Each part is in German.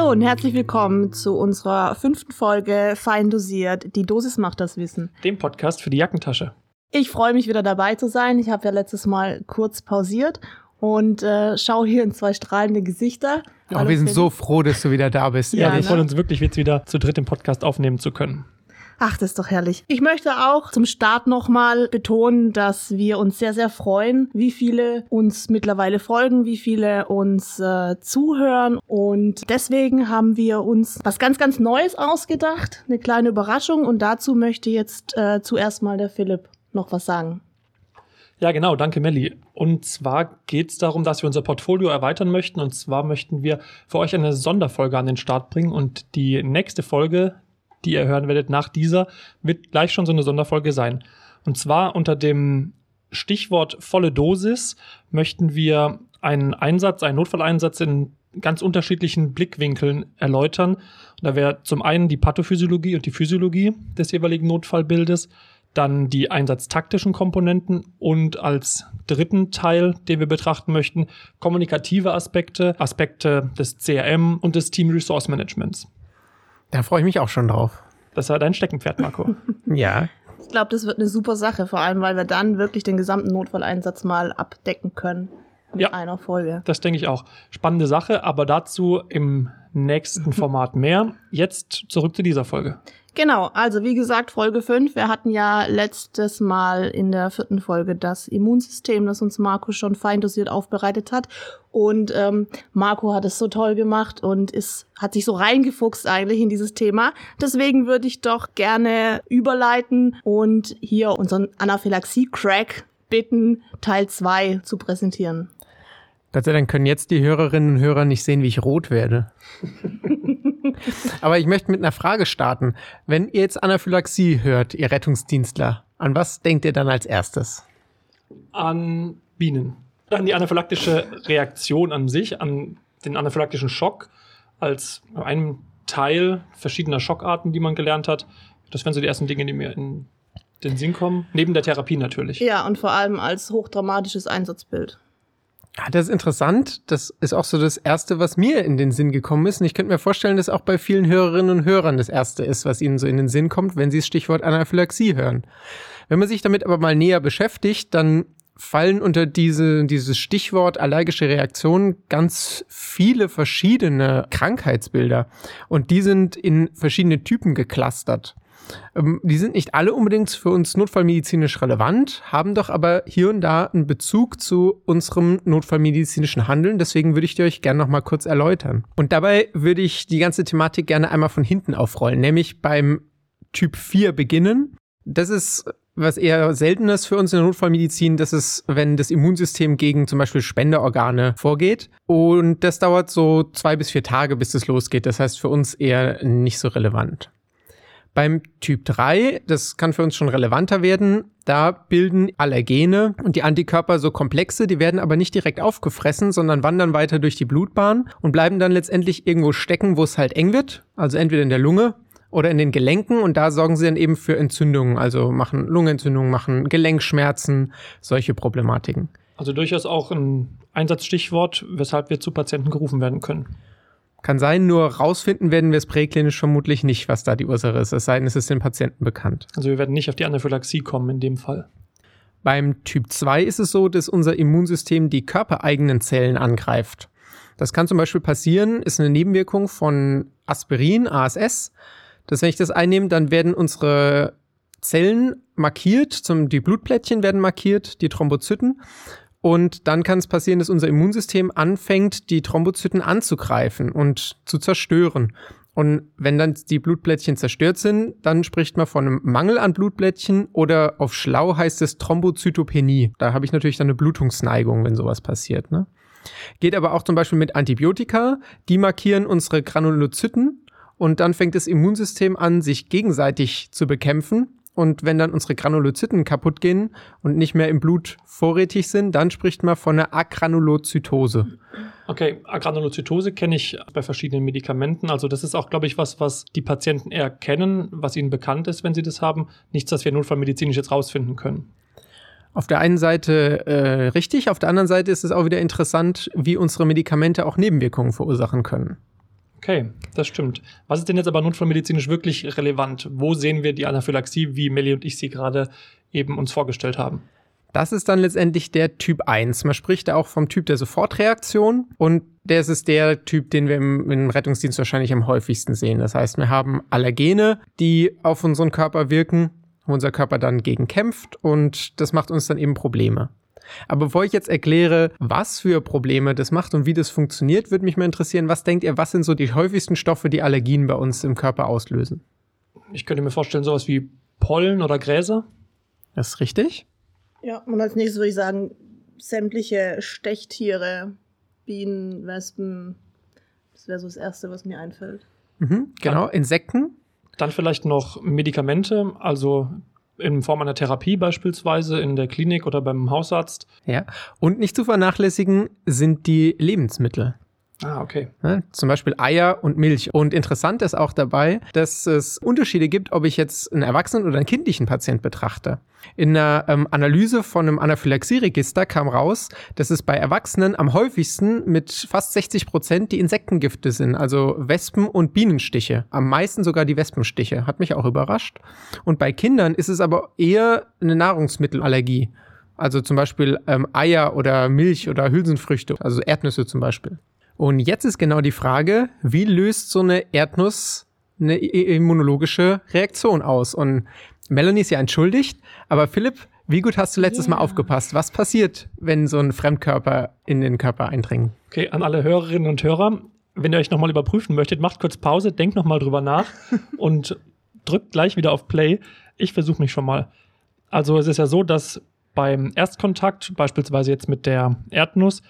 Hallo und herzlich willkommen zu unserer 5. Folge Fein dosiert. Die Dosis macht das Wissen. Dem Podcast für die Jackentasche. Ich freue mich wieder dabei zu sein. Ich habe ja letztes Mal kurz pausiert und schaue hier in 2 strahlende Gesichter. Oh, wir sind so froh, dass du wieder da bist. Ja, wir freuen uns wirklich, jetzt wieder zu dritt den Podcast aufnehmen zu können. Ach, das ist doch herrlich. Ich möchte auch zum Start nochmal betonen, dass wir uns sehr, sehr freuen, wie viele uns mittlerweile folgen, wie viele uns zuhören. Und deswegen haben wir uns was ganz, ganz Neues ausgedacht, eine kleine Überraschung. Und dazu möchte jetzt zuerst mal der Philipp noch was sagen. Ja, genau, danke Melli. Und zwar geht es darum, dass wir unser Portfolio erweitern möchten. Und zwar möchten wir für euch eine Sonderfolge an den Start bringen. Und die nächste Folge, die ihr hören werdet nach dieser, wird gleich schon so eine Sonderfolge sein. Und zwar unter dem Stichwort volle Dosis möchten wir einen Notfalleinsatz in ganz unterschiedlichen Blickwinkeln erläutern. Und da wäre zum einen die Pathophysiologie und die Physiologie des jeweiligen Notfallbildes, dann die einsatztaktischen Komponenten und als dritten Teil, den wir betrachten möchten, kommunikative Aspekte des CRM und des Team Resource Managements. Da freue ich mich auch schon drauf. Das war dein Steckenpferd, Marco. Ja. Ich glaube, das wird eine super Sache, vor allem, weil wir dann wirklich den gesamten Notfalleinsatz mal abdecken können mit einer Folge. Das denke ich auch. Spannende Sache, aber dazu im nächsten Format mehr. Jetzt zurück zu dieser Folge. Genau, also wie gesagt, Folge 5. Wir hatten ja letztes Mal in der 4. Folge das Immunsystem, das uns Marco schon fein dosiert aufbereitet hat. Und Marco hat es so toll gemacht und hat sich so reingefuchst eigentlich in dieses Thema. Deswegen würde ich doch gerne überleiten und hier unseren Anaphylaxie-Crack bitten, Teil 2 zu präsentieren. Gott sei Dank können jetzt die Hörerinnen und Hörer nicht sehen, wie ich rot werde. Aber ich möchte mit einer Frage starten. Wenn ihr jetzt Anaphylaxie hört, ihr Rettungsdienstler, an was denkt ihr dann als erstes? An Bienen. An die anaphylaktische Reaktion an sich, an den anaphylaktischen Schock als einem Teil verschiedener Schockarten, die man gelernt hat. Das wären so die ersten Dinge, die mir in den Sinn kommen. Neben der Therapie natürlich. Ja, und vor allem als hochdramatisches Einsatzbild. Ja, das ist interessant. Das ist auch so das Erste, was mir in den Sinn gekommen ist. Und ich könnte mir vorstellen, dass auch bei vielen Hörerinnen und Hörern das Erste ist, was ihnen so in den Sinn kommt, wenn sie das Stichwort Anaphylaxie hören. Wenn man sich damit aber mal näher beschäftigt, dann fallen unter dieses Stichwort allergische Reaktion ganz viele verschiedene Krankheitsbilder. Und die sind in verschiedene Typen geclustert. Die sind nicht alle unbedingt für uns notfallmedizinisch relevant, haben doch aber hier und da einen Bezug zu unserem notfallmedizinischen Handeln. Deswegen würde ich die euch gerne noch mal kurz erläutern. Und dabei würde ich die ganze Thematik gerne einmal von hinten aufrollen, nämlich beim Typ 4 beginnen. Das ist was eher Seltenes für uns in der Notfallmedizin. Das ist, wenn das Immunsystem gegen zum Beispiel Spenderorgane vorgeht. Und das dauert so 2 bis 4 Tage, bis das losgeht. Das heißt für uns eher nicht so relevant. Beim Typ 3, das kann für uns schon relevanter werden, da bilden Allergene und die Antikörper so Komplexe, die werden aber nicht direkt aufgefressen, sondern wandern weiter durch die Blutbahn und bleiben dann letztendlich irgendwo stecken, wo es halt eng wird, also entweder in der Lunge oder in den Gelenken, und da sorgen sie dann eben für Entzündungen, also machen Lungenentzündungen, machen Gelenkschmerzen, solche Problematiken. Also durchaus auch ein Einsatzstichwort, weshalb wir zu Patienten gerufen werden können. Kann sein, nur rausfinden werden wir es präklinisch vermutlich nicht, was da die Ursache ist. Es sei denn, es ist den Patienten bekannt. Also wir werden nicht auf die Anaphylaxie kommen in dem Fall. Beim Typ 2 ist es so, dass unser Immunsystem die körpereigenen Zellen angreift. Das kann zum Beispiel passieren, ist eine Nebenwirkung von Aspirin, ASS. Dass wenn ich das einnehme, dann werden unsere Zellen markiert, die Blutplättchen werden markiert, die Thrombozyten. Und dann kann es passieren, dass unser Immunsystem anfängt, die Thrombozyten anzugreifen und zu zerstören. Und wenn dann die Blutplättchen zerstört sind, dann spricht man von einem Mangel an Blutplättchen oder auf schlau heißt es Thrombozytopenie. Da habe ich natürlich dann eine Blutungsneigung, wenn sowas passiert, ne? Geht aber auch zum Beispiel mit Antibiotika. Die markieren unsere Granulozyten und dann fängt das Immunsystem an, sich gegenseitig zu bekämpfen. Und wenn dann unsere Granulozyten kaputt gehen und nicht mehr im Blut vorrätig sind, dann spricht man von einer Agranulozytose. Okay, Agranulozytose kenne ich bei verschiedenen Medikamenten. Also das ist auch, glaube ich, was die Patienten eher kennen, was ihnen bekannt ist, wenn sie das haben. Nichts, das wir notfallmedizinisch jetzt rausfinden können. Auf der einen Seite richtig, auf der anderen Seite ist es auch wieder interessant, wie unsere Medikamente auch Nebenwirkungen verursachen können. Okay, das stimmt. Was ist denn jetzt aber notfallmedizinisch wirklich relevant? Wo sehen wir die Anaphylaxie, wie Melli und ich sie gerade eben uns vorgestellt haben? Das ist dann letztendlich der Typ 1. Man spricht da auch vom Typ der Sofortreaktion und das ist der Typ, den wir im Rettungsdienst wahrscheinlich am häufigsten sehen. Das heißt, wir haben Allergene, die auf unseren Körper wirken, wo unser Körper dann gegen kämpft und das macht uns dann eben Probleme. Aber bevor ich jetzt erkläre, was für Probleme das macht und wie das funktioniert, würde mich mal interessieren, was denkt ihr, was sind so die häufigsten Stoffe, die Allergien bei uns im Körper auslösen? Ich könnte mir vorstellen, sowas wie Pollen oder Gräser. Das ist richtig. Ja, und als nächstes würde ich sagen, sämtliche Stechtiere, Bienen, Wespen. Das wäre so das Erste, was mir einfällt. Genau, Insekten. Dann vielleicht noch Medikamente, also in Form einer Therapie beispielsweise in der Klinik oder beim Hausarzt. Ja, und nicht zu vernachlässigen sind die Lebensmittel. Ah, okay. Ja, zum Beispiel Eier und Milch. Und interessant ist auch dabei, dass es Unterschiede gibt, ob ich jetzt einen erwachsenen oder einen kindlichen Patient betrachte. In einer Analyse von einem Anaphylaxie-Register kam raus, dass es bei Erwachsenen am häufigsten mit fast 60% die Insektengifte sind, also Wespen- und Bienenstiche. Am meisten sogar die Wespenstiche. Hat mich auch überrascht. Und bei Kindern ist es aber eher eine Nahrungsmittelallergie. Also zum Beispiel Eier oder Milch oder Hülsenfrüchte, also Erdnüsse zum Beispiel. Und jetzt ist genau die Frage, wie löst so eine Erdnuss eine immunologische Reaktion aus? Und Melanie ist ja entschuldigt, aber Philipp, wie gut hast du letztes Mal aufgepasst? Was passiert, wenn so ein Fremdkörper in den Körper eindringt? Okay, an alle Hörerinnen und Hörer, wenn ihr euch nochmal überprüfen möchtet, macht kurz Pause, denkt nochmal drüber nach und drückt gleich wieder auf Play. Ich versuche mich schon mal. Also es ist ja so, dass beim Erstkontakt, beispielsweise jetzt mit der Erdnuss,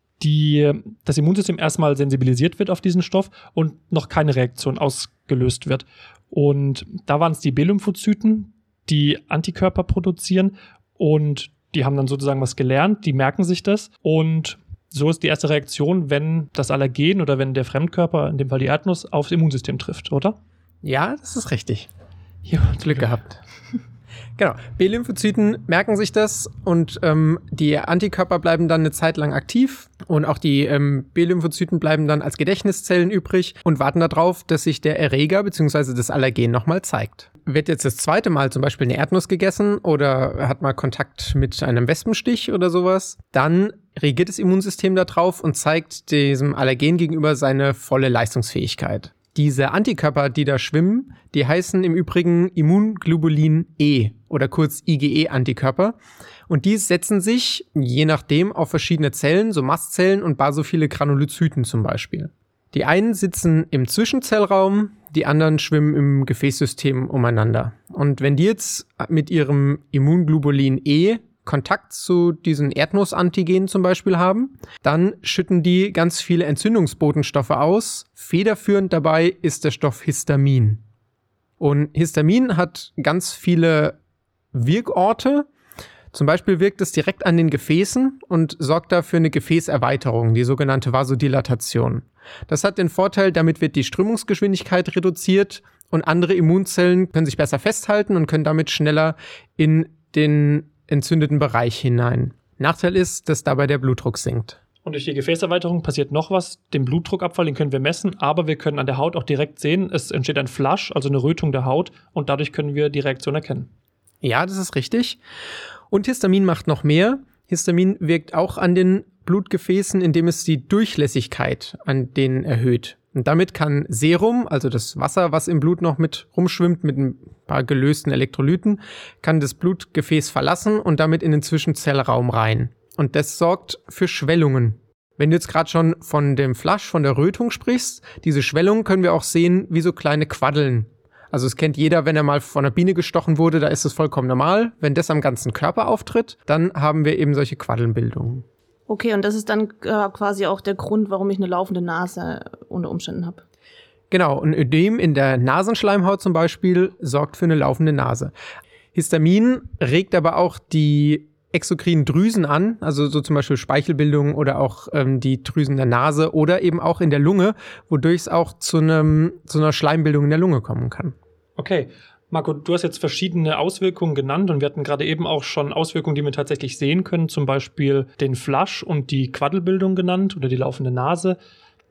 das Immunsystem erstmal sensibilisiert wird auf diesen Stoff und noch keine Reaktion ausgelöst wird. Und da waren es die B-Lymphozyten, die Antikörper produzieren und die haben dann sozusagen was gelernt, die merken sich das und so ist die erste Reaktion, wenn das Allergen oder wenn der Fremdkörper, in dem Fall die Erdnuss, aufs Immunsystem trifft, oder? Ja, das ist richtig. Ja, Glück gehabt. Genau, B-Lymphozyten merken sich das und die Antikörper bleiben dann eine Zeit lang aktiv und auch die B-Lymphozyten bleiben dann als Gedächtniszellen übrig und warten darauf, dass sich der Erreger bzw. das Allergen nochmal zeigt. Wird jetzt das zweite Mal zum Beispiel eine Erdnuss gegessen oder hat mal Kontakt mit einem Wespenstich oder sowas, dann reagiert das Immunsystem darauf und zeigt diesem Allergen gegenüber seine volle Leistungsfähigkeit. Diese Antikörper, die da schwimmen, die heißen im Übrigen Immunglobulin E oder kurz IgE-Antikörper. Und die setzen sich, je nachdem, auf verschiedene Zellen, so Mastzellen und basophile Granulozyten zum Beispiel. Die einen sitzen im Zwischenzellraum, die anderen schwimmen im Gefäßsystem umeinander. Und wenn die jetzt mit ihrem Immunglobulin E Kontakt zu diesen Erdnussantigenen zum Beispiel haben, dann schütten die ganz viele Entzündungsbotenstoffe aus. Federführend dabei ist der Stoff Histamin. Und Histamin hat ganz viele Wirkorte. Zum Beispiel wirkt es direkt an den Gefäßen und sorgt dafür eine Gefäßerweiterung, die sogenannte Vasodilatation. Das hat den Vorteil, damit wird die Strömungsgeschwindigkeit reduziert und andere Immunzellen können sich besser festhalten und können damit schneller in den entzündeten Bereich hinein. Nachteil ist, dass dabei der Blutdruck sinkt. Und durch die Gefäßerweiterung passiert noch was. Den Blutdruckabfall, den können wir messen, aber wir können an der Haut auch direkt sehen, es entsteht ein Flush, also eine Rötung der Haut und dadurch können wir die Reaktion erkennen. Ja, das ist richtig. Und Histamin macht noch mehr. Histamin wirkt auch an den Blutgefäßen, indem es die Durchlässigkeit an denen erhöht. Und damit kann Serum, also das Wasser, was im Blut noch mit rumschwimmt, mit ein paar gelösten Elektrolyten, kann das Blutgefäß verlassen und damit in den Zwischenzellraum rein. Und das sorgt für Schwellungen. Wenn du jetzt gerade schon von dem Flush, von der Rötung sprichst, diese Schwellungen können wir auch sehen wie so kleine Quaddeln. Also es kennt jeder, wenn er mal von einer Biene gestochen wurde, da ist es vollkommen normal. Wenn das am ganzen Körper auftritt, dann haben wir eben solche Quaddelbildungen. Okay, und das ist dann quasi auch der Grund, warum ich eine laufende Nase unter Umständen habe. Genau, und Ödem in der Nasenschleimhaut zum Beispiel sorgt für eine laufende Nase. Histamin regt aber auch die exokrinen Drüsen an, also so zum Beispiel Speichelbildung oder auch die Drüsen der Nase oder eben auch in der Lunge, wodurch es auch zu einer Schleimbildung in der Lunge kommen kann. Okay. Marco, du hast jetzt verschiedene Auswirkungen genannt und wir hatten gerade eben auch schon Auswirkungen, die wir tatsächlich sehen können, zum Beispiel den Flush und die Quaddelbildung genannt oder die laufende Nase.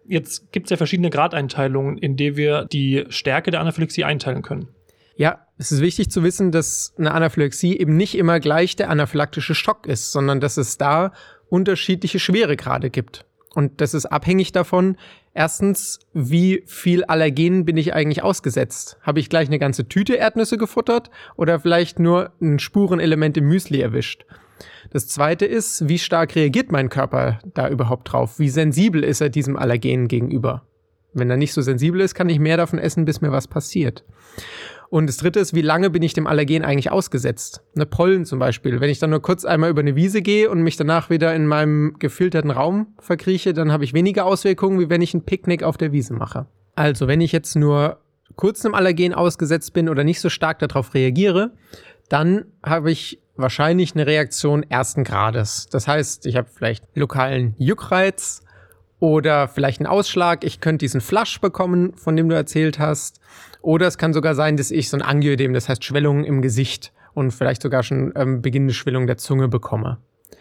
Jetzt gibt es ja verschiedene Gradeinteilungen, in denen wir die Stärke der Anaphylaxie einteilen können. Ja, es ist wichtig zu wissen, dass eine Anaphylaxie eben nicht immer gleich der anaphylaktische Schock ist, sondern dass es da unterschiedliche Schweregrade gibt. Und das ist abhängig davon, erstens, wie viel Allergen bin ich eigentlich ausgesetzt? Habe ich gleich eine ganze Tüte Erdnüsse gefuttert oder vielleicht nur ein Spurenelement im Müsli erwischt? Das zweite ist, wie stark reagiert mein Körper da überhaupt drauf? Wie sensibel ist er diesem Allergen gegenüber? Wenn er nicht so sensibel ist, kann ich mehr davon essen, bis mir was passiert. Und das dritte ist, wie lange bin ich dem Allergen eigentlich ausgesetzt? Eine Pollen zum Beispiel. Wenn ich dann nur kurz einmal über eine Wiese gehe und mich danach wieder in meinem gefilterten Raum verkrieche, dann habe ich weniger Auswirkungen, wie wenn ich ein Picknick auf der Wiese mache. Also, wenn ich jetzt nur kurz einem Allergen ausgesetzt bin oder nicht so stark darauf reagiere, dann habe ich wahrscheinlich eine Reaktion ersten Grades. Das heißt, ich habe vielleicht lokalen Juckreiz oder vielleicht einen Ausschlag. Ich könnte diesen Flush bekommen, von dem du erzählt hast. Oder es kann sogar sein, dass ich so ein Angioedem, das heißt Schwellungen im Gesicht und vielleicht sogar schon beginnende Schwellung der Zunge bekomme.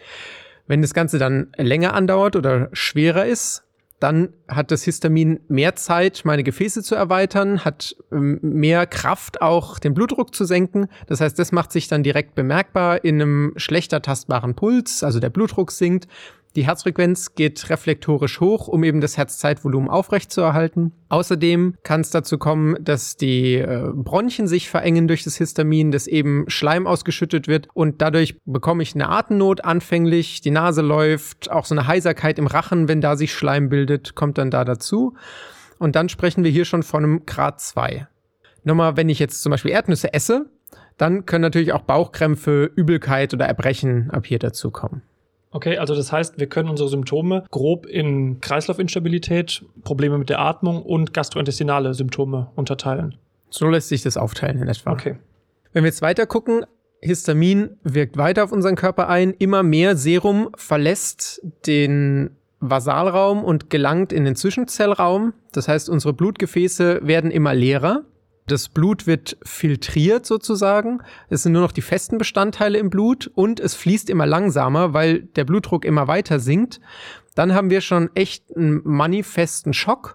Wenn das Ganze dann länger andauert oder schwerer ist, dann hat das Histamin mehr Zeit, meine Gefäße zu erweitern, hat mehr Kraft, auch den Blutdruck zu senken. Das heißt, das macht sich dann direkt bemerkbar in einem schlechter tastbaren Puls, also der Blutdruck sinkt. Die Herzfrequenz geht reflektorisch hoch, um eben das Herzzeitvolumen aufrechtzuerhalten. Außerdem kann es dazu kommen, dass die Bronchien sich verengen durch das Histamin, dass eben Schleim ausgeschüttet wird und dadurch bekomme ich eine Atemnot anfänglich, die Nase läuft, auch so eine Heiserkeit im Rachen, wenn da sich Schleim bildet, kommt dann da dazu. Und dann sprechen wir hier schon von einem Grad 2. Nochmal, wenn ich jetzt zum Beispiel Erdnüsse esse, dann können natürlich auch Bauchkrämpfe, Übelkeit oder Erbrechen ab hier dazu kommen. Okay, also das heißt, wir können unsere Symptome grob in Kreislaufinstabilität, Probleme mit der Atmung und gastrointestinale Symptome unterteilen. So lässt sich das aufteilen in etwa. Okay. Wenn wir jetzt weiter gucken, Histamin wirkt weiter auf unseren Körper ein. Immer mehr Serum verlässt den Vasalraum und gelangt in den Zwischenzellraum. Das heißt, unsere Blutgefäße werden immer leerer. Das Blut wird filtriert sozusagen. Es sind nur noch die festen Bestandteile im Blut und es fließt immer langsamer, weil der Blutdruck immer weiter sinkt. Dann haben wir schon echt einen manifesten Schock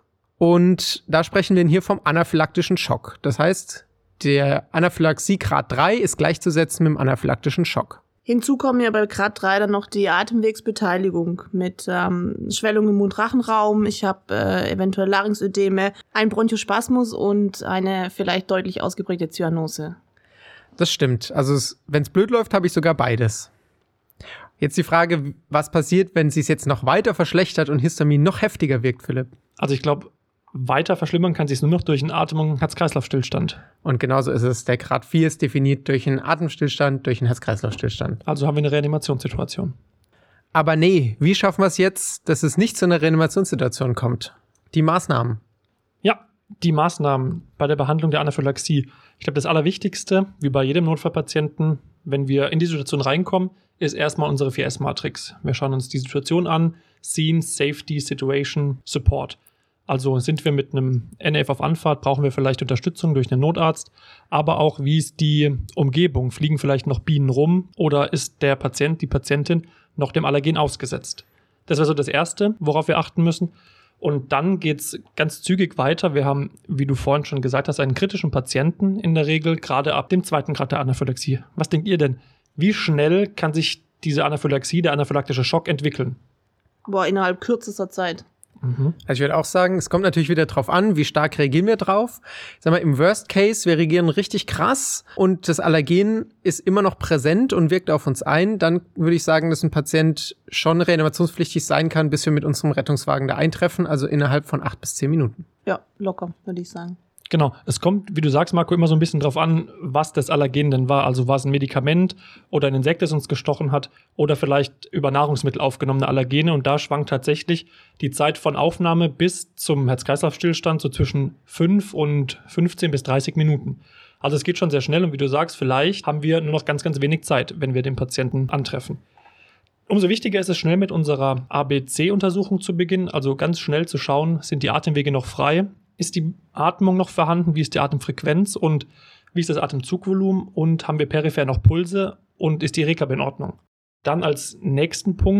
und da sprechen wir hier vom anaphylaktischen Schock. Das heißt, der Anaphylaxie Grad 3 ist gleichzusetzen mit dem anaphylaktischen Schock. Hinzu kommen ja bei Grad 3 dann noch die Atemwegsbeteiligung mit Schwellung im Mund-Rachenraum. Ich habe eventuell Larynxödeme, ein Bronchospasmus und eine vielleicht deutlich ausgeprägte Zyanose. Das stimmt. Also wenn es blöd läuft, habe ich sogar beides. Jetzt die Frage, was passiert, wenn es sich jetzt noch weiter verschlechtert und Histamin noch heftiger wirkt, Philipp? Also ich glaube, weiter verschlimmern kann sich nur noch durch einen Atmung- und Herz-Kreislauf-Stillstand. Und genauso ist es. Der Grad 4 ist definiert durch einen Atemstillstand, durch einen Herz-Kreislauf-Stillstand. Also haben wir eine Reanimationssituation. Aber nee, wie schaffen wir es jetzt, dass es nicht zu einer Reanimationssituation kommt? Die Maßnahmen. Ja, die Maßnahmen bei der Behandlung der Anaphylaxie. Ich glaube, das Allerwichtigste, wie bei jedem Notfallpatienten, wenn wir in die Situation reinkommen, ist erstmal unsere 4S-Matrix. Wir schauen uns die Situation an. Scene, Safety, Situation, Support. Also sind wir mit einem NF auf Anfahrt, brauchen wir vielleicht Unterstützung durch einen Notarzt, aber auch, wie ist die Umgebung? Fliegen vielleicht noch Bienen rum oder ist der Patient, die Patientin noch dem Allergen ausgesetzt? Das wäre so das Erste, worauf wir achten müssen. Und dann geht's ganz zügig weiter. Wir haben, wie du vorhin schon gesagt hast, einen kritischen Patienten in der Regel, gerade ab dem 2. Grad der Anaphylaxie. Was denkt ihr denn? Wie schnell kann sich diese Anaphylaxie, der anaphylaktische Schock entwickeln? Innerhalb kürzester Zeit. Also ich würde auch sagen, es kommt natürlich wieder drauf an, wie stark reagieren wir drauf. Ich sag mal, im Worst Case, wir reagieren richtig krass und das Allergen ist immer noch präsent und wirkt auf uns ein, dann würde ich sagen, dass ein Patient schon reanimationspflichtig sein kann, bis wir mit unserem Rettungswagen da eintreffen, also innerhalb von 8 bis 10 Minuten. Ja, locker, würde ich sagen. Genau, es kommt, wie du sagst, Marco, immer so ein bisschen drauf an, was das Allergen denn war. Also war es ein Medikament oder ein Insekt, das uns gestochen hat oder vielleicht über Nahrungsmittel aufgenommene Allergene. Und da schwankt tatsächlich die Zeit von Aufnahme bis zum Herz-Kreislauf-Stillstand so zwischen 5 und 15 bis 30 Minuten. Also es geht schon sehr schnell und wie du sagst, vielleicht haben wir nur noch ganz, ganz wenig Zeit, wenn wir den Patienten antreffen. Umso wichtiger ist es, schnell mit unserer ABC-Untersuchung zu beginnen, also ganz schnell zu schauen, sind die Atemwege noch frei? Ist die Atmung noch vorhanden? Wie ist die Atemfrequenz? Und wie ist das Atemzugvolumen? Und haben wir peripher noch Pulse? Und ist die Rekab in Ordnung? Dann als nächsten Punkt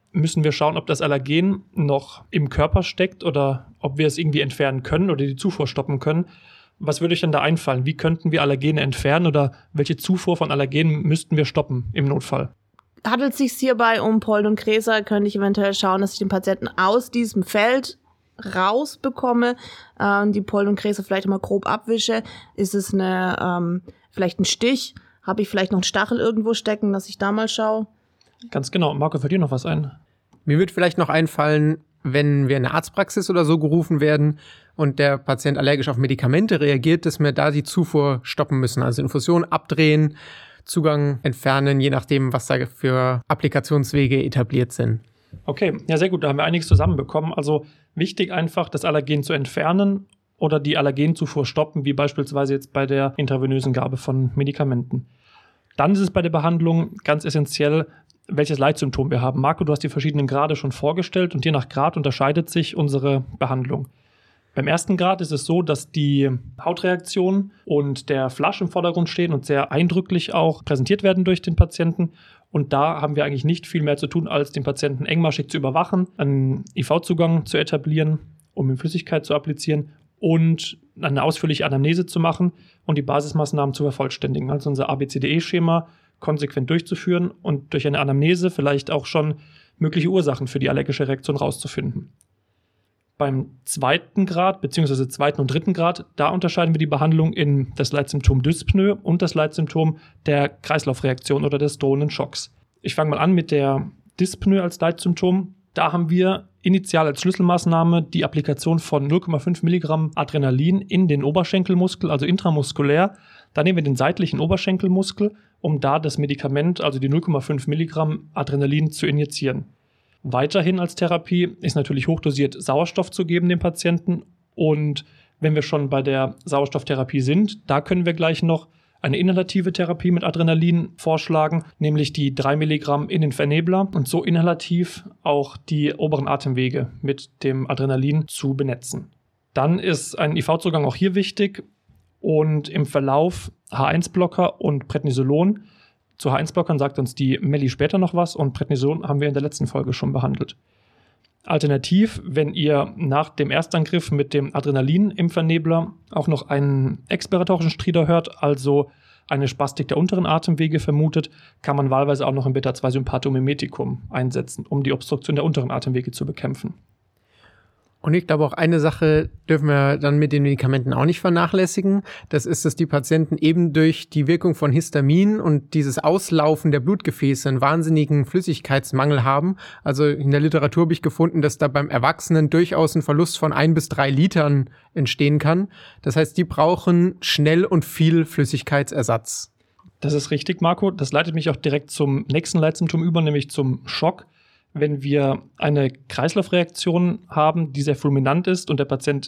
müssen wir schauen, ob das Allergen noch im Körper steckt oder ob wir es irgendwie entfernen können oder die Zufuhr stoppen können. Was würde euch denn da einfallen? Wie könnten wir Allergene entfernen oder welche Zufuhr von Allergenen müssten wir stoppen im Notfall? Handelt es sich hierbei um Pollen und Gräser, könnte ich eventuell schauen, dass ich den Patienten aus diesem Feld rausbekomme, die Pollen und Gräser vielleicht mal grob abwische. Ist es vielleicht ein Stich? Habe ich vielleicht noch einen Stachel irgendwo stecken, dass ich da mal schaue? Ganz genau. Marco, fällt dir noch was ein? Mir wird vielleicht noch einfallen, wenn wir in eine Arztpraxis oder so gerufen werden und der Patient allergisch auf Medikamente reagiert, dass wir da die Zufuhr stoppen müssen. Also Infusion abdrehen, Zugang entfernen, je nachdem, was da für Applikationswege etabliert sind. Okay, ja, sehr gut. Da haben wir einiges zusammenbekommen. Also wichtig einfach, das Allergen zu entfernen oder die Allergenzufuhr stoppen, wie beispielsweise jetzt bei der intravenösen Gabe von Medikamenten. Dann ist es bei der Behandlung ganz essentiell, welches Leitsymptom wir haben. Marco, du hast die verschiedenen Grade schon vorgestellt und je nach Grad unterscheidet sich unsere Behandlung. Beim ersten Grad ist es so, dass die Hautreaktion und der Flasch im Vordergrund stehen und sehr eindrücklich auch präsentiert werden durch den Patienten. Und da haben wir eigentlich nicht viel mehr zu tun, als den Patienten engmaschig zu überwachen, einen IV-Zugang zu etablieren, um ihm Flüssigkeit zu applizieren und eine ausführliche Anamnese zu machen und die Basismaßnahmen zu vervollständigen. Also unser ABCDE-Schema konsequent durchzuführen und durch eine Anamnese vielleicht auch schon mögliche Ursachen für die allergische Reaktion rauszufinden. Beim zweiten Grad bzw. zweiten und dritten Grad, da unterscheiden wir die Behandlung in das Leitsymptom Dyspnoe und das Leitsymptom der Kreislaufreaktion oder des drohenden Schocks. Ich fange mal an mit der Dyspnoe als Leitsymptom. Da haben wir initial als Schlüsselmaßnahme die Applikation von 0,5 Milligramm Adrenalin in den Oberschenkelmuskel, also intramuskulär. Da nehmen wir den seitlichen Oberschenkelmuskel, um da das Medikament, also die 0,5 Milligramm Adrenalin zu injizieren. Weiterhin als Therapie ist natürlich hochdosiert Sauerstoff zu geben dem Patienten. Und wenn wir schon bei der Sauerstofftherapie sind, da können wir gleich noch eine inhalative Therapie mit Adrenalin vorschlagen, nämlich die 3 Milligramm in den Vernebler und so inhalativ auch die oberen Atemwege mit dem Adrenalin zu benetzen. Dann ist ein IV-Zugang auch hier wichtig und im Verlauf H1-Blocker und Prednisolon. Zu H1-Blockern sagt uns die Melli später noch was und Prednison haben wir in der letzten Folge schon behandelt. Alternativ, wenn ihr nach dem Erstangriff mit dem Adrenalin im Vernebler auch noch einen expiratorischen Stridor hört, also eine Spastik der unteren Atemwege vermutet, kann man wahlweise auch noch ein Beta-2-Sympathomimetikum einsetzen, um die Obstruktion der unteren Atemwege zu bekämpfen. Und ich glaube, auch eine Sache dürfen wir dann mit den Medikamenten auch nicht vernachlässigen. Das ist, dass die Patienten eben durch die Wirkung von Histamin und dieses Auslaufen der Blutgefäße einen wahnsinnigen Flüssigkeitsmangel haben. Also in der Literatur habe ich gefunden, dass da beim Erwachsenen durchaus ein Verlust von 1 bis 3 Litern entstehen kann. Das heißt, die brauchen schnell und viel Flüssigkeitsersatz. Das ist richtig, Marco. Das leitet mich auch direkt zum nächsten Leitsymptom über, nämlich zum Schock. Wenn wir eine Kreislaufreaktion haben, die sehr fulminant ist und der Patient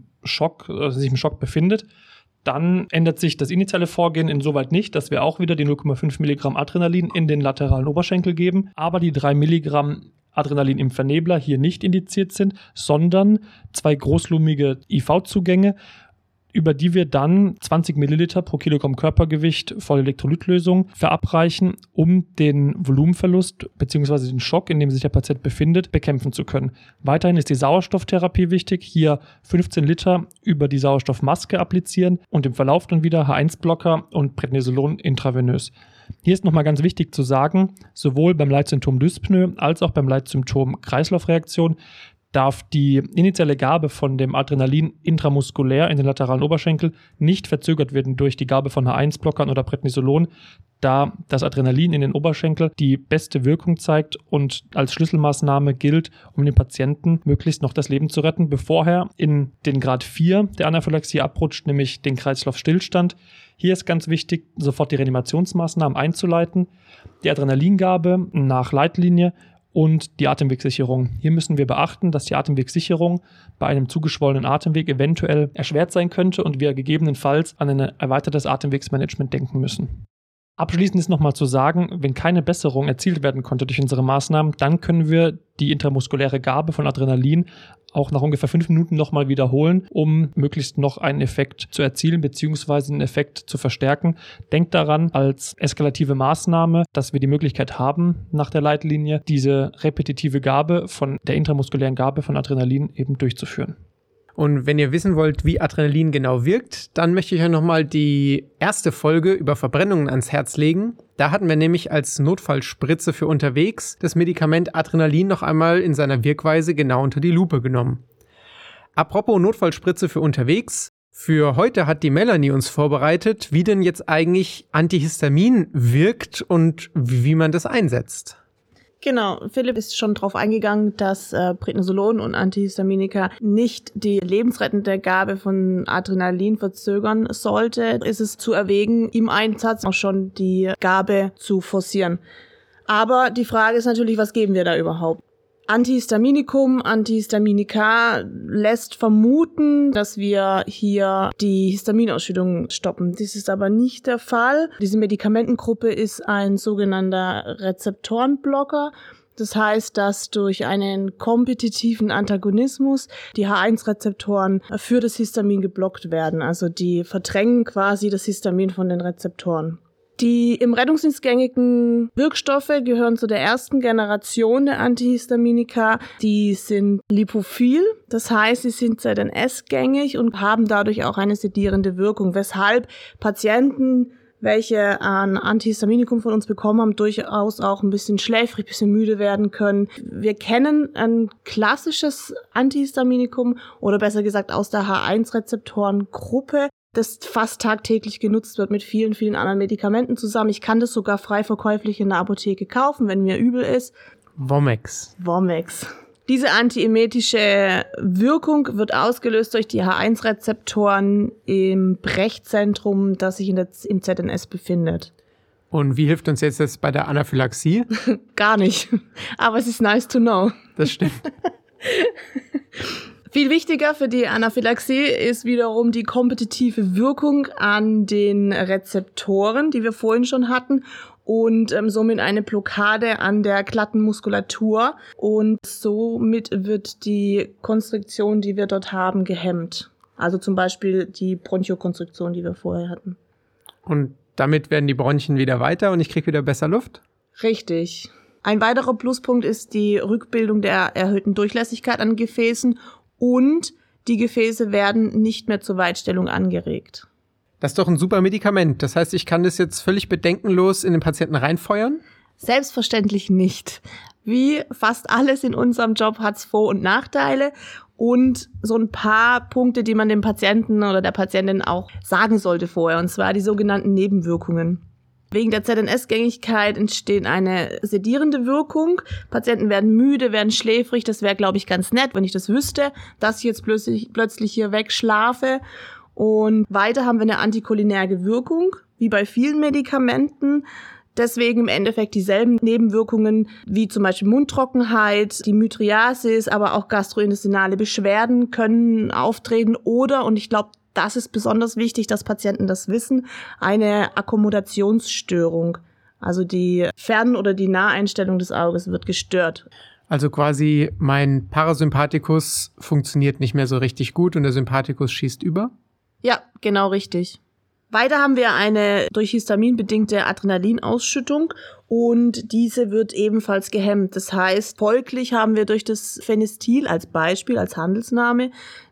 sich im Schock befindet, dann ändert sich das initiale Vorgehen insoweit nicht, dass wir auch wieder die 0,5 Milligramm Adrenalin in den lateralen Oberschenkel geben, aber die 3 Milligramm Adrenalin im Vernebler hier nicht indiziert sind, sondern 2 großlumige IV-Zugänge, über die wir dann 20 Milliliter pro Kilogramm Körpergewicht voll Elektrolytlösung verabreichen, um den Volumenverlust bzw. den Schock, in dem sich der Patient befindet, bekämpfen zu können. Weiterhin ist die Sauerstofftherapie wichtig. Hier 15 Liter über die Sauerstoffmaske applizieren und im Verlauf dann wieder H1-Blocker und Prednisolon intravenös. Hier ist nochmal ganz wichtig zu sagen, sowohl beim Leitsymptom Dyspnoe als auch beim Leitsymptom Kreislaufreaktion darf die initiale Gabe von dem Adrenalin intramuskulär in den lateralen Oberschenkel nicht verzögert werden durch die Gabe von H1-Blockern oder Prednisolon, da das Adrenalin in den Oberschenkel die beste Wirkung zeigt und als Schlüsselmaßnahme gilt, um den Patienten möglichst noch das Leben zu retten, bevor er in den Grad 4 der Anaphylaxie abrutscht, nämlich den Kreislaufstillstand. Hier ist ganz wichtig, sofort die Reanimationsmaßnahmen einzuleiten, die Adrenalingabe nach Leitlinie und die Atemwegssicherung. Hier müssen wir beachten, dass die Atemwegssicherung bei einem zugeschwollenen Atemweg eventuell erschwert sein könnte und wir gegebenenfalls an ein erweitertes Atemwegsmanagement denken müssen. Abschließend ist nochmal zu sagen, wenn keine Besserung erzielt werden konnte durch unsere Maßnahmen, dann können wir die intramuskuläre Gabe von Adrenalin auch nach ungefähr 5 Minuten nochmal wiederholen, um möglichst noch einen Effekt zu erzielen bzw. einen Effekt zu verstärken. Denkt daran, als eskalative Maßnahme, dass wir die Möglichkeit haben, nach der Leitlinie diese repetitive Gabe von der intramuskulären Gabe von Adrenalin eben durchzuführen. Und wenn ihr wissen wollt, wie Adrenalin genau wirkt, dann möchte ich euch nochmal die erste Folge über Verbrennungen ans Herz legen. Da hatten wir nämlich als Notfallspritze für unterwegs das Medikament Adrenalin noch einmal in seiner Wirkweise genau unter die Lupe genommen. Apropos Notfallspritze für unterwegs, für heute hat die Melanie uns vorbereitet, wie denn jetzt eigentlich Antihistamin wirkt und wie man das einsetzt. Genau, Philipp ist schon drauf eingegangen, dass Prednisolon und Antihistaminika nicht die lebensrettende Gabe von Adrenalin verzögern sollte. Ist es zu erwägen, im Einsatz auch schon die Gabe zu forcieren. Aber die Frage ist natürlich, was geben wir da überhaupt? Antihistaminikum, Antihistaminika lässt vermuten, dass wir hier die Histaminausschüttung stoppen. Dies ist aber nicht der Fall. Diese Medikamentengruppe ist ein sogenannter Rezeptorenblocker. Das heißt, dass durch einen kompetitiven Antagonismus die H1-Rezeptoren für das Histamin geblockt werden. Also die verdrängen quasi das Histamin von den Rezeptoren. Die im Rettungsdienst gängigen Wirkstoffe gehören zu der ersten Generation der Antihistaminika. Die sind lipophil, das heißt, sie sind ZNS-gängig und haben dadurch auch eine sedierende Wirkung, weshalb Patienten, welche ein Antihistaminikum von uns bekommen haben, durchaus auch ein bisschen schläfrig, ein bisschen müde werden können. Wir kennen ein klassisches Antihistaminikum oder besser gesagt aus der H1-Rezeptorengruppe, das fast tagtäglich genutzt wird mit vielen, vielen anderen Medikamenten zusammen. Ich kann das sogar frei verkäuflich in der Apotheke kaufen, wenn mir übel ist. Vomex. Diese antiemetische Wirkung wird ausgelöst durch die H1-Rezeptoren im Brechzentrum, das sich im ZNS befindet. Und wie hilft uns jetzt das bei der Anaphylaxie? Gar nicht. Aber es ist nice to know. Das stimmt. Viel wichtiger für die Anaphylaxie ist wiederum die kompetitive Wirkung an den Rezeptoren, die wir vorhin schon hatten, und somit eine Blockade an der glatten Muskulatur. Und somit wird die Konstriktion, die wir dort haben, gehemmt. Also zum Beispiel die Bronchokonstriktion, die wir vorher hatten. Und damit werden die Bronchien wieder weiter und ich kriege wieder besser Luft? Richtig. Ein weiterer Pluspunkt ist die Rückbildung der erhöhten Durchlässigkeit an Gefäßen. Und die Gefäße werden nicht mehr zur Weitstellung angeregt. Das ist doch ein super Medikament. Das heißt, ich kann das jetzt völlig bedenkenlos in den Patienten reinfeuern? Selbstverständlich nicht. Wie fast alles in unserem Job hat es Vor- und Nachteile. Und so ein paar Punkte, die man dem Patienten oder der Patientin auch sagen sollte vorher. Und zwar die sogenannten Nebenwirkungen. Wegen der ZNS-Gängigkeit entsteht eine sedierende Wirkung. Patienten werden müde, werden schläfrig. Das wäre, glaube ich, ganz nett, wenn ich das wüsste, dass ich jetzt plötzlich hier wegschlafe. Und weiter haben wir eine anticholinerge Wirkung, wie bei vielen Medikamenten. Deswegen im Endeffekt dieselben Nebenwirkungen wie zum Beispiel Mundtrockenheit, die Mydriasis, aber auch gastrointestinale Beschwerden können auftreten oder, und ich glaube, das ist besonders wichtig, dass Patienten das wissen, eine Akkommodationsstörung. Also die Fern- oder die Naheinstellung des Auges wird gestört. Also quasi mein Parasympathikus funktioniert nicht mehr so richtig gut und der Sympathikus schießt über? Ja, genau richtig. Weiter haben wir eine durch Histamin bedingte Adrenalinausschüttung und diese wird ebenfalls gehemmt. Das heißt, folglich haben wir durch das Phenestil als Beispiel, als Handelsname,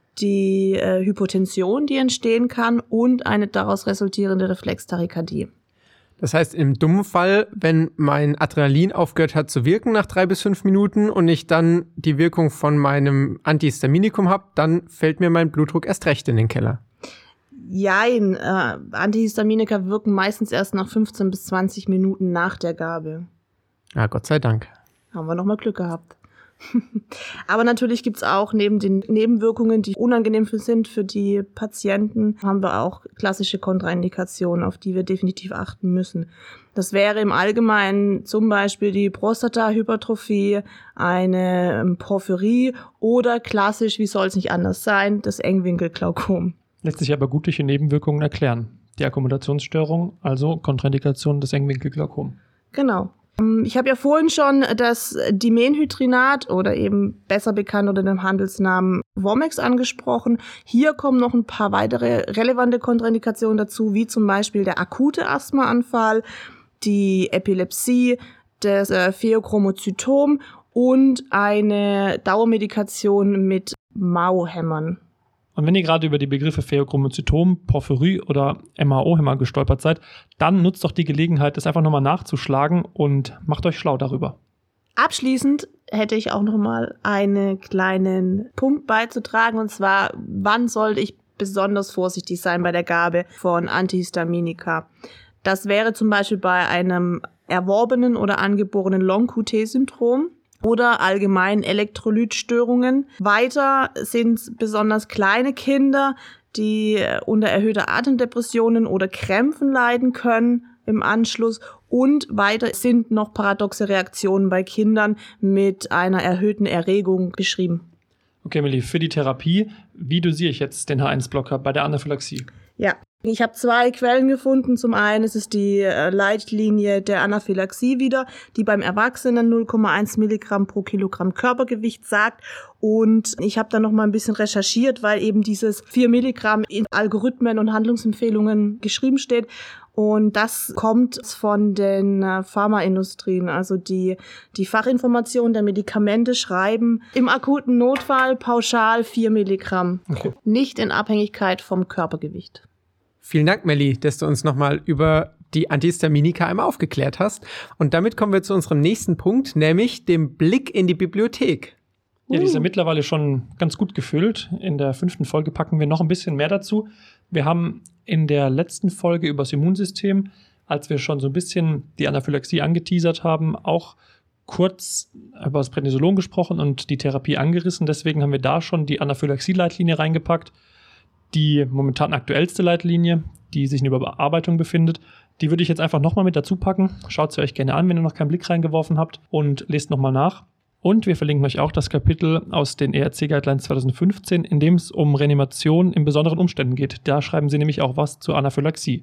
die Hypotension, die entstehen kann und eine daraus resultierende Reflextachykardie. Das heißt, im dummen Fall, wenn mein Adrenalin aufgehört hat zu wirken nach 3 bis 5 Minuten und ich dann die Wirkung von meinem Antihistaminikum habe, dann fällt mir mein Blutdruck erst recht in den Keller. Jein, Antihistaminika wirken meistens erst nach 15 bis 20 Minuten nach der Gabe. Ja, Gott sei Dank. Haben wir nochmal Glück gehabt. Aber natürlich gibt's auch neben den Nebenwirkungen, die unangenehm sind für die Patienten, haben wir auch klassische Kontraindikationen, auf die wir definitiv achten müssen. Das wäre im Allgemeinen zum Beispiel die Prostatahypertrophie, eine Porphyrie oder klassisch, wie soll es nicht anders sein, das Engwinkelglaukom. Lässt sich aber gut durch die Nebenwirkungen erklären. die Akkommodationsstörung, also Kontraindikation des Engwinkelglaukom. Genau. Ich habe ja vorhin schon das Dimenhydrinat oder eben besser bekannt unter dem Handelsnamen Womex angesprochen. Hier kommen noch ein paar weitere relevante Kontraindikationen dazu, wie zum Beispiel der akute Asthmaanfall, die Epilepsie, das Pheochromozytom und eine Dauermedikation mit MAO-Hämmern. Und wenn ihr gerade über die Begriffe Pheochromozytom, Porphyrie oder MAO-Hämmer gestolpert seid, dann nutzt doch die Gelegenheit, das einfach nochmal nachzuschlagen und macht euch schlau darüber. Abschließend hätte ich auch nochmal einen kleinen Punkt beizutragen, und zwar, wann sollte ich besonders vorsichtig sein bei der Gabe von Antihistaminika? Das wäre zum Beispiel bei einem erworbenen oder angeborenen Long-QT-Syndrom oder allgemein Elektrolytstörungen. Weiter sind besonders kleine Kinder, die unter erhöhter Atemdepressionen oder Krämpfen leiden können im Anschluss. Und weiter sind noch paradoxe Reaktionen bei Kindern mit einer erhöhten Erregung beschrieben. Okay, Melli, für die Therapie, wie dosiere ich jetzt den H1-Blocker bei der Anaphylaxie? Ja, ich habe 2 Quellen gefunden. Zum einen ist es die Leitlinie der Anaphylaxie wieder, die beim Erwachsenen 0,1 Milligramm pro Kilogramm Körpergewicht sagt. Und ich habe dann noch mal ein bisschen recherchiert, weil eben dieses 4 Milligramm in Algorithmen und Handlungsempfehlungen geschrieben steht. Und das kommt von den Pharmaindustrien. Also die Fachinformationen der Medikamente schreiben im akuten Notfall pauschal 4 Milligramm. Okay. Nicht in Abhängigkeit vom Körpergewicht. Vielen Dank, Melli, dass du uns nochmal über die Antihistaminika einmal aufgeklärt hast. Und damit kommen wir zu unserem nächsten Punkt, nämlich dem Blick in die Bibliothek. Ja, die ist ja mittlerweile schon ganz gut gefüllt. In der 5. Folge packen wir noch ein bisschen mehr dazu. Wir haben in der letzten Folge über das Immunsystem, als wir schon so ein bisschen die Anaphylaxie angeteasert haben, auch kurz über das Prednisolon gesprochen und die Therapie angerissen. Deswegen haben wir da schon die Anaphylaxie-Leitlinie reingepackt. Die momentan aktuellste Leitlinie, die sich in Überarbeitung befindet, die würde ich jetzt einfach nochmal mit dazu packen. Schaut sie euch gerne an, wenn ihr noch keinen Blick reingeworfen habt, und lest nochmal nach. Und wir verlinken euch auch das Kapitel aus den ERC-Guidelines 2015, in dem es um Reanimation in besonderen Umständen geht. Da schreiben sie nämlich auch was zur Anaphylaxie.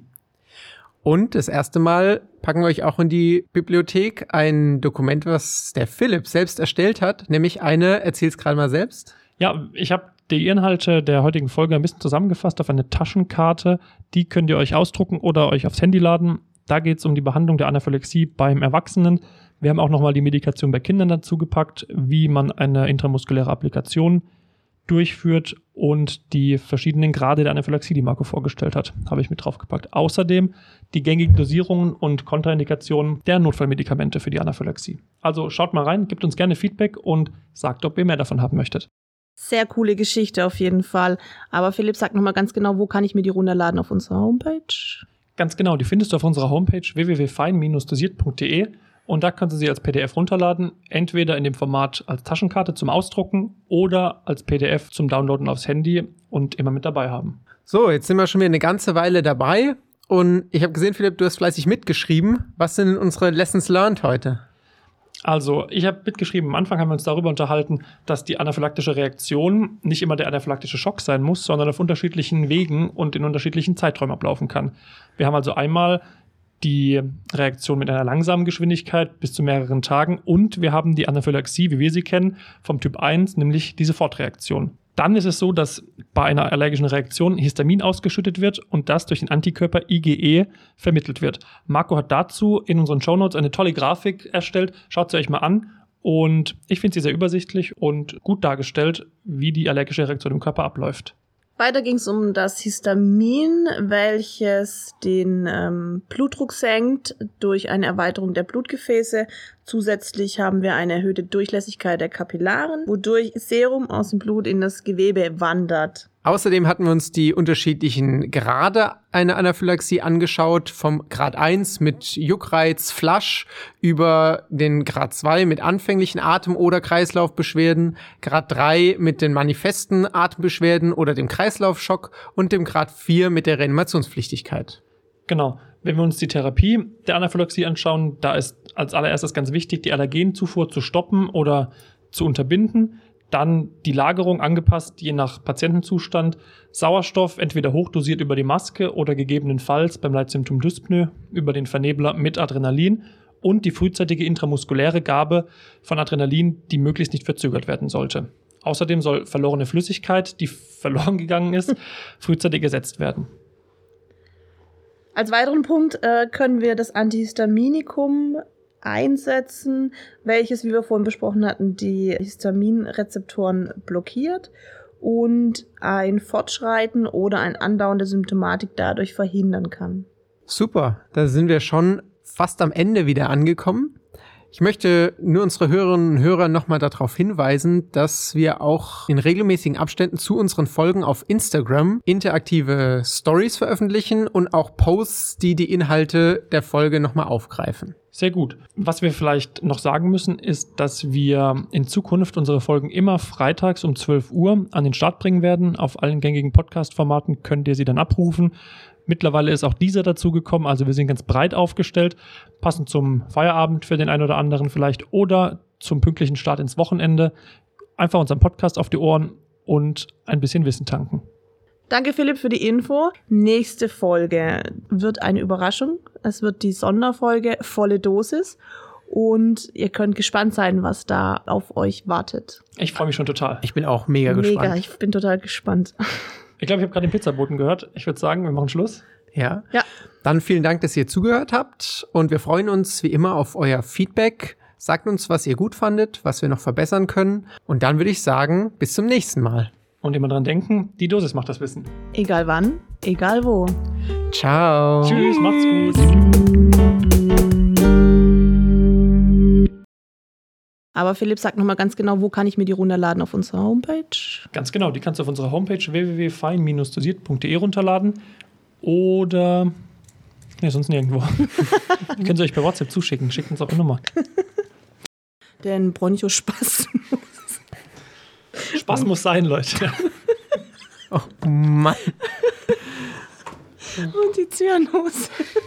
Und das erste Mal packen wir euch auch in die Bibliothek ein Dokument, was der Philipp selbst erstellt hat, nämlich erzähl's gerade mal selbst. Ja, ich habe die Inhalte der heutigen Folge ein bisschen zusammengefasst auf eine Taschenkarte. Die könnt ihr euch ausdrucken oder euch aufs Handy laden. Da geht es um die Behandlung der Anaphylaxie beim Erwachsenen. Wir haben auch nochmal die Medikation bei Kindern dazu gepackt, wie man eine intramuskuläre Applikation durchführt, und die verschiedenen Grade der Anaphylaxie, die Marco vorgestellt hat, habe ich mit draufgepackt. Außerdem die gängigen Dosierungen und Kontraindikationen der Notfallmedikamente für die Anaphylaxie. Also schaut mal rein, gebt uns gerne Feedback und sagt, ob ihr mehr davon haben möchtet. Sehr coole Geschichte auf jeden Fall. Aber Philipp, sag nochmal ganz genau, wo kann ich mir die runterladen auf unserer Homepage? Ganz genau, die findest du auf unserer Homepage www.fein-dosiert.de, und da kannst du sie als PDF runterladen, entweder in dem Format als Taschenkarte zum Ausdrucken oder als PDF zum Downloaden aufs Handy und immer mit dabei haben. So, jetzt sind wir schon wieder eine ganze Weile dabei, und ich habe gesehen, Philipp, du hast fleißig mitgeschrieben. Was sind denn unsere Lessons learned heute? Also, ich habe mitgeschrieben, am Anfang haben wir uns darüber unterhalten, dass die anaphylaktische Reaktion nicht immer der anaphylaktische Schock sein muss, sondern auf unterschiedlichen Wegen und in unterschiedlichen Zeiträumen ablaufen kann. Wir haben also einmal die Reaktion mit einer langsamen Geschwindigkeit bis zu mehreren Tagen, und wir haben die Anaphylaxie, wie wir sie kennen, vom Typ 1, nämlich die Sofortreaktion. Dann ist es so, dass bei einer allergischen Reaktion Histamin ausgeschüttet wird und das durch den Antikörper IgE vermittelt wird. Marco hat dazu in unseren Shownotes eine tolle Grafik erstellt. Schaut sie euch mal an. Und ich finde sie sehr übersichtlich und gut dargestellt, wie die allergische Reaktion im Körper abläuft. Weiter ging es um das Histamin, welches den Blutdruck senkt durch eine Erweiterung der Blutgefäße. Zusätzlich haben wir eine erhöhte Durchlässigkeit der Kapillaren, wodurch Serum aus dem Blut in das Gewebe wandert. Außerdem hatten wir uns die unterschiedlichen Grade einer Anaphylaxie angeschaut, vom Grad 1 mit Juckreiz, Flasch, über den Grad 2 mit anfänglichen Atem- oder Kreislaufbeschwerden, Grad 3 mit den manifesten Atembeschwerden oder dem Kreislaufschock und dem Grad 4 mit der Reanimationspflichtigkeit. Genau. Wenn wir uns die Therapie der Anaphylaxie anschauen, da ist als allererstes ganz wichtig, die Allergenzufuhr zu stoppen oder zu unterbinden. Dann die Lagerung angepasst, je nach Patientenzustand. Sauerstoff entweder hochdosiert über die Maske oder gegebenenfalls beim Leitsymptom Dyspnoe über den Vernebler mit Adrenalin. Und die frühzeitige intramuskuläre Gabe von Adrenalin, die möglichst nicht verzögert werden sollte. Außerdem soll verlorene Flüssigkeit, die verloren gegangen ist, frühzeitig ersetzt werden. Als weiteren Punkt können wir das Antihistaminikum einsetzen, welches, wie wir vorhin besprochen hatten, die Histaminrezeptoren blockiert und ein Fortschreiten oder ein Andauern der Symptomatik dadurch verhindern kann. Super, da sind wir schon fast am Ende wieder angekommen. Ich möchte nur unsere Hörerinnen und Hörer nochmal darauf hinweisen, dass wir auch in regelmäßigen Abständen zu unseren Folgen auf Instagram interaktive Stories veröffentlichen und auch Posts, die die Inhalte der Folge nochmal aufgreifen. Sehr gut. Was wir vielleicht noch sagen müssen, ist, dass wir in Zukunft unsere Folgen immer freitags um 12 Uhr an den Start bringen werden. Auf allen gängigen Podcast-Formaten könnt ihr sie dann abrufen. Mittlerweile ist auch dieser dazugekommen, also wir sind ganz breit aufgestellt, passend zum Feierabend für den einen oder anderen vielleicht oder zum pünktlichen Start ins Wochenende. Einfach unseren Podcast auf die Ohren und ein bisschen Wissen tanken. Danke, Philipp, für die Info. Nächste Folge wird eine Überraschung. Es wird die Sonderfolge Volle Dosis und ihr könnt gespannt sein, was da auf euch wartet. Ich freue mich schon total. Ich bin auch mega gespannt. Ich bin total gespannt. Ich glaube, ich habe gerade den Pizzaboten gehört. Ich würde sagen, wir machen Schluss. Ja. Dann vielen Dank, dass ihr zugehört habt und wir freuen uns wie immer auf euer Feedback. Sagt uns, was ihr gut fandet, was wir noch verbessern können und dann würde ich sagen, bis zum nächsten Mal. Und immer dran denken, die Dosis macht das Wissen. Egal wann, egal wo. Ciao. Tschüss, macht's gut. Aber Philipp, sag nochmal ganz genau, wo kann ich mir die runterladen auf unserer Homepage? Ganz genau, die kannst du auf unserer Homepage www.fein-dosiert.de runterladen oder sonst nirgendwo. Die können sie euch per WhatsApp zuschicken, schickt uns auch eine Nummer. Den Bronchospasmus. Spaß muss sein, Leute. Oh Mann. Und die Zyanose.